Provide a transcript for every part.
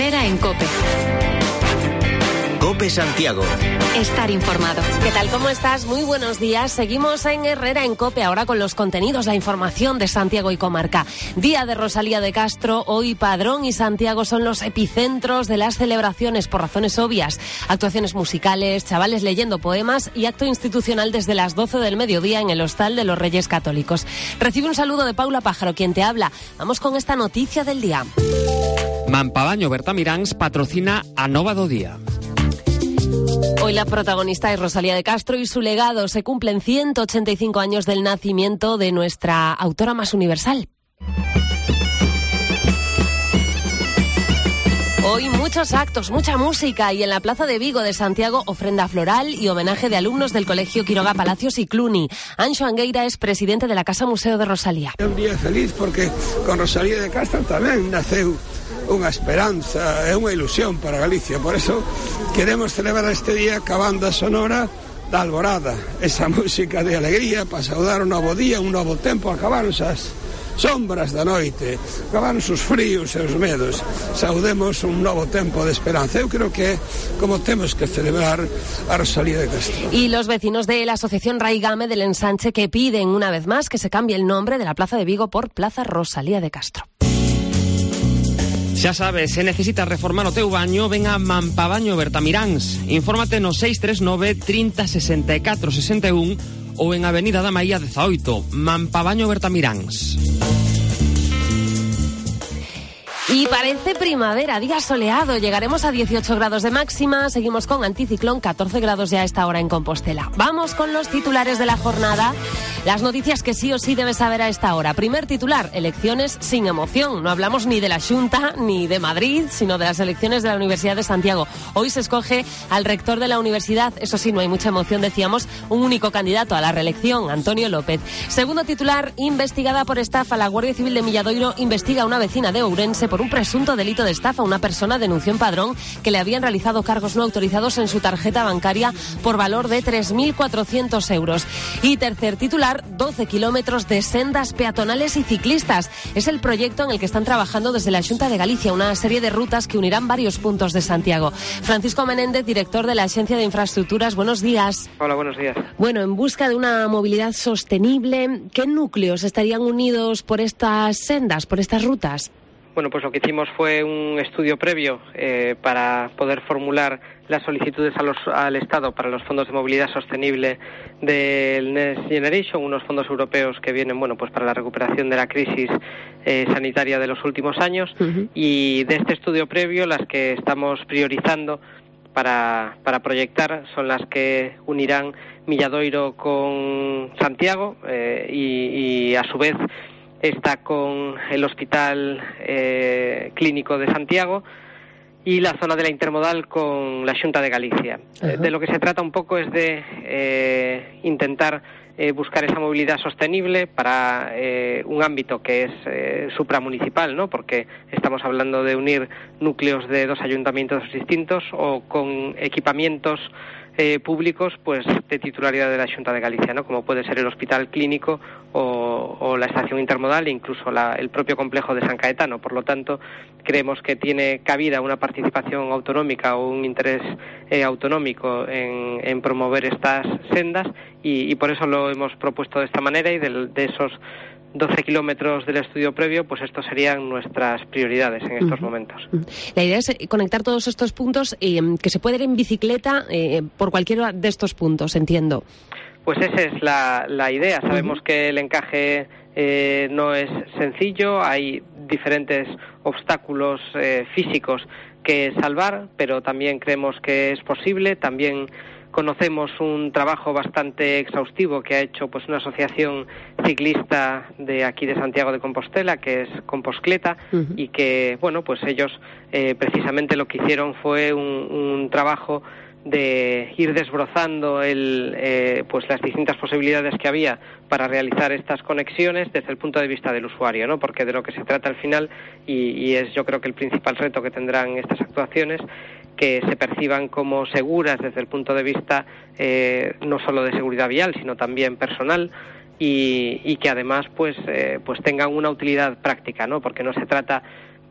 Herrera en COPE. COPE Santiago. Estar informado. ¿Qué tal? ¿Cómo estás? Muy buenos días. Seguimos en Herrera en COPE, ahora con los contenidos, la información de Santiago y comarca. Día de Rosalía de Castro. Hoy Padrón y Santiago son los epicentros de las celebraciones por razones obvias. Actuaciones musicales, chavales leyendo poemas y acto institucional desde las 12 del mediodía en el Hostal de los Reyes Católicos. Recibe un saludo de Paula Pájaro, quien te habla. Vamos con esta noticia del día. Mampavaño Bertamiráns patrocina a Nova do Día. Hoy la protagonista es Rosalía de Castro y su legado. Se cumplen 185 años del nacimiento de nuestra autora más universal. Hoy muchos actos, mucha música y en la Plaza de Vigo de Santiago ofrenda floral y homenaje de alumnos del Colegio Quiroga Palacios y Cluny. Anxo Angueira es presidente de la Casa Museo de Rosalía. É un día feliz porque con Rosalía de Castro tamén naceu unha esperanza e unha ilusión para Galicia. Por eso queremos celebrar este día ca banda sonora da Alborada. Esa música de alegría para saudar un novo día, un novo tempo. Acabaronse as sombras da noite, acabaron os fríos e os medos. Saudemos un novo tempo de esperanza. Eu creo que é como temos que celebrar a Rosalía de Castro. Y los vecinos de la asociación Raigame del Ensanche que piden una vez más que se cambie el nombre de la Plaza de Vigo por Plaza Rosalía de Castro. Xa sabes, se necesitas reformar o teu baño, ven a Mampavaño Bertamiráns. Infórmate no 639 30 64 61 ou en Avenida da Maía 18, Mampavaño Bertamiráns. Y parece primavera, día soleado, llegaremos a 18 grados de máxima, seguimos con anticiclón, 14 grados ya a esta hora en Compostela. Vamos con los titulares de la jornada, las noticias que sí o sí debes saber a esta hora. Primer titular, elecciones sin emoción. No hablamos ni de la Xunta ni de Madrid, sino de las elecciones de la Universidad de Santiago. Hoy se escoge al rector de la universidad, eso sí, no hay mucha emoción, decíamos, un único candidato a la reelección, Antonio López. Segundo titular, investigada por estafa, la Guardia Civil de Milladoiro investiga a una vecina de Ourense por un presunto delito de estafa. Una persona denunció en Padrón que le habían realizado cargos no autorizados en su tarjeta bancaria por valor de 3.400 euros. Y tercer titular, 12 kilómetros de sendas peatonales y ciclistas. Es el proyecto en el que están trabajando desde la Xunta de Galicia, una serie de rutas que unirán varios puntos de Santiago. Francisco Menéndez, director de la Agencia de Infraestructuras, buenos días. Hola, buenos días. Bueno, en busca de una movilidad sostenible, ¿qué núcleos estarían unidos por estas sendas, por estas rutas? Bueno, pues lo que hicimos fue un estudio previo para poder formular las solicitudes al Estado para los fondos de movilidad sostenible del Next Generation, unos fondos europeos que vienen, bueno, pues para la recuperación de la crisis sanitaria de los últimos años. Uh-huh. Y de este estudio previo, las que estamos priorizando para proyectar son las que unirán Milladoiro con Santiago y a su vez está con el Hospital Clínico de Santiago y la zona de la intermodal con la Xunta de Galicia. Uh-huh. De lo que se trata un poco es de intentar buscar esa movilidad sostenible para un ámbito que es supramunicipal, ¿no? Porque estamos hablando de unir núcleos de dos ayuntamientos distintos o con equipamientos públicos pues de titularidad de la Xunta de Galicia, ¿no? Como puede ser el Hospital Clínico o la estación intermodal e incluso el propio complejo de San Caetano. Por lo tanto, creemos que tiene cabida una participación autonómica o un interés autonómico en promover estas sendas y por eso lo hemos propuesto de esta manera y de esos 12 kilómetros del estudio previo, pues estos serían nuestras prioridades en estos momentos. La idea es conectar todos estos puntos que se puede ir en bicicleta por cualquiera de estos puntos, entiendo. Pues esa es la idea. Sabemos que el encaje no es sencillo, hay diferentes obstáculos físicos que salvar, pero también creemos que es posible. También conocemos un trabajo bastante exhaustivo que ha hecho pues una asociación ciclista de aquí de Santiago de Compostela, que es Compostcleta, uh-huh. Y que, bueno, pues ellos precisamente lo que hicieron fue un trabajo de ir desbrozando pues las distintas posibilidades que había para realizar estas conexiones desde el punto de vista del usuario, ¿no? Porque de lo que se trata al final, y es yo creo que el principal reto que tendrán estas actuaciones, que se perciban como seguras desde el punto de vista no solo de seguridad vial, sino también personal, y que además pues tengan una utilidad práctica, ¿no? Porque no se trata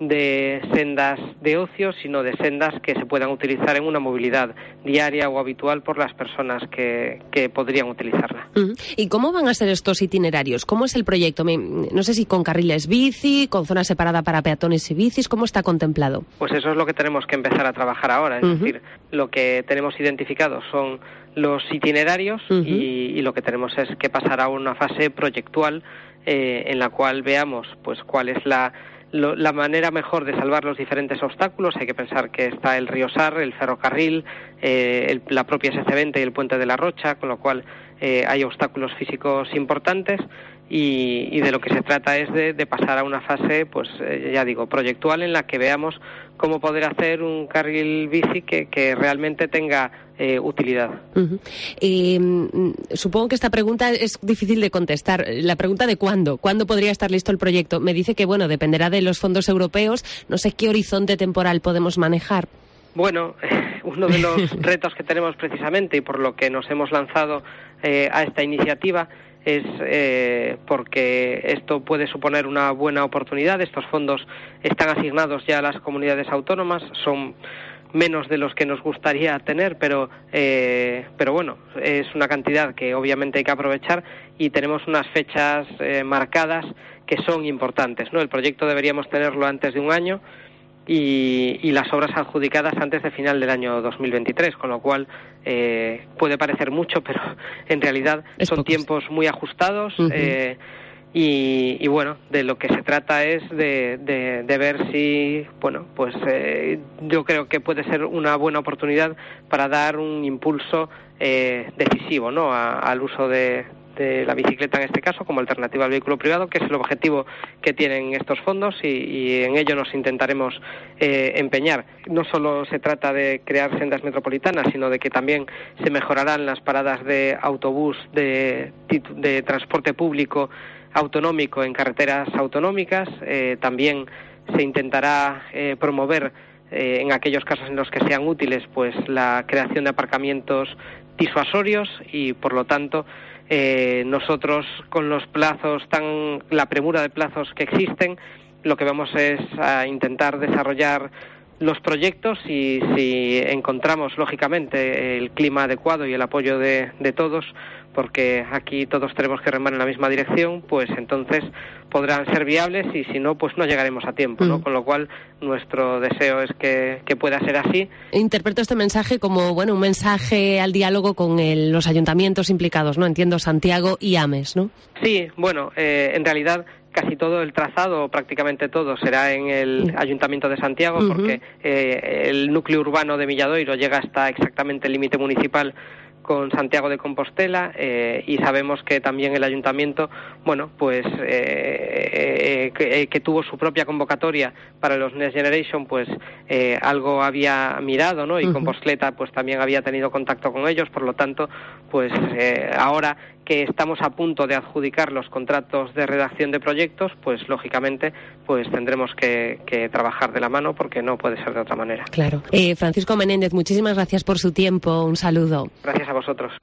de sendas de ocio, sino de sendas que se puedan utilizar en una movilidad diaria o habitual por las personas que podrían utilizarla. ¿Y cómo van a ser estos itinerarios? ¿Cómo es el proyecto? No sé si con carriles bici, con zona separada para peatones y bicis, ¿cómo está contemplado? Pues eso es lo que tenemos que empezar a trabajar ahora, es decir, lo que tenemos identificado son los itinerarios y lo que tenemos es que pasar a una fase proyectual en la cual veamos pues cuál es la manera mejor de salvar los diferentes obstáculos. Hay que pensar que está el río Sar, el ferrocarril, la propia SC20 y el puente de la Rocha, con lo cual hay obstáculos físicos importantes y de lo que se trata es de pasar a una fase, pues ya digo, proyectual, en la que veamos cómo poder hacer un carril bici que realmente tenga utilidad. Supongo que esta pregunta es difícil de contestar. La pregunta de ¿cuándo? ¿Cuándo podría estar listo el proyecto? Me dice que, bueno, dependerá de los fondos europeos. No sé qué horizonte temporal podemos manejar. Bueno, uno de los retos que tenemos precisamente y por lo que nos hemos lanzado a esta iniciativa es porque esto puede suponer una buena oportunidad. Estos fondos están asignados ya a las comunidades autónomas, son menos de los que nos gustaría tener, pero bueno, es una cantidad que obviamente hay que aprovechar y tenemos unas fechas marcadas que son importantes, ¿no? El proyecto deberíamos tenerlo antes de un año y las obras adjudicadas antes de final del año 2023, con lo cual puede parecer mucho, pero en realidad son tiempos muy ajustados. Y bueno, de lo que se trata es de ver si, bueno, pues yo creo que puede ser una buena oportunidad para dar un impulso decisivo, ¿no?, al uso de la bicicleta en este caso como alternativa al vehículo privado, que es el objetivo que tienen estos fondos y en ello nos intentaremos empeñar. No solo se trata de crear sendas metropolitanas, sino de que también se mejorarán las paradas de autobús, de transporte público autonómico en carreteras autonómicas. También se intentará promover en aquellos casos en los que sean útiles pues la creación de aparcamientos disuasorios y por lo tanto nosotros con los plazos la premura de plazos que existen, lo que vamos es a intentar desarrollar los proyectos y si encontramos lógicamente el clima adecuado y el apoyo de todos, porque aquí todos tenemos que remar en la misma dirección, pues entonces podrán ser viables y si no, pues no llegaremos a tiempo, ¿no? Con lo cual nuestro deseo es que pueda ser así. Interpreto este mensaje como, bueno, un mensaje al diálogo con los ayuntamientos implicados, ¿no? Entiendo Santiago y Ames, ¿no? Sí, bueno, en realidad casi todo el trazado, prácticamente todo, será en el Ayuntamiento de Santiago, porque el núcleo urbano de Milladoiro llega hasta exactamente el límite municipal con Santiago de Compostela y sabemos que también el ayuntamiento, bueno, pues que tuvo su propia convocatoria para los Next Generation, pues algo había mirado, ¿no? Y Compostela pues también había tenido contacto con ellos, por lo tanto, pues ahora que estamos a punto de adjudicar los contratos de redacción de proyectos, pues lógicamente pues tendremos que trabajar de la mano porque no puede ser de otra manera. Claro. Francisco Menéndez, muchísimas gracias por su tiempo. Un saludo. Gracias a vosotros.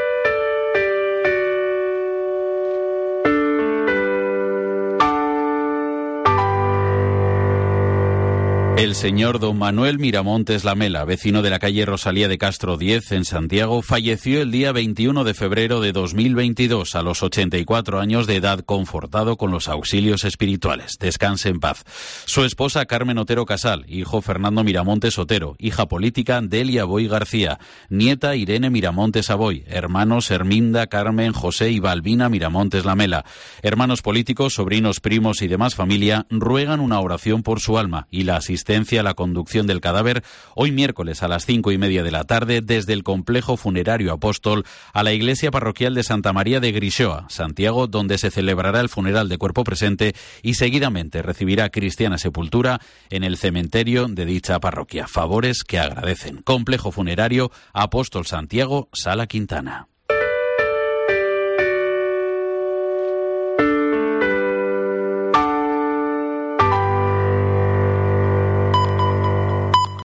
El señor don Manuel Miramontes Lamela, vecino de la calle Rosalía de Castro 10 en Santiago, falleció el día 21 de febrero de 2022 a los 84 años de edad, confortado con los auxilios espirituales. Descanse en paz. Su esposa Carmen Otero Casal, hijo Fernando Miramontes Otero, hija política Delia Boy García, nieta Irene Miramontes Aboy, hermanos Herminda, Carmen, José y Balbina Miramontes Lamela. Hermanos políticos, sobrinos, primos y demás familia ruegan una oración por su alma y la asistencia a la conducción del cadáver hoy miércoles a las 5:30 de la tarde desde el complejo funerario Apóstol a la iglesia parroquial de Santa María de Grixoa, Santiago, donde se celebrará el funeral de cuerpo presente y seguidamente recibirá cristiana sepultura en el cementerio de dicha parroquia. Favores que agradecen. Complejo funerario Apóstol Santiago, Sala Quintana.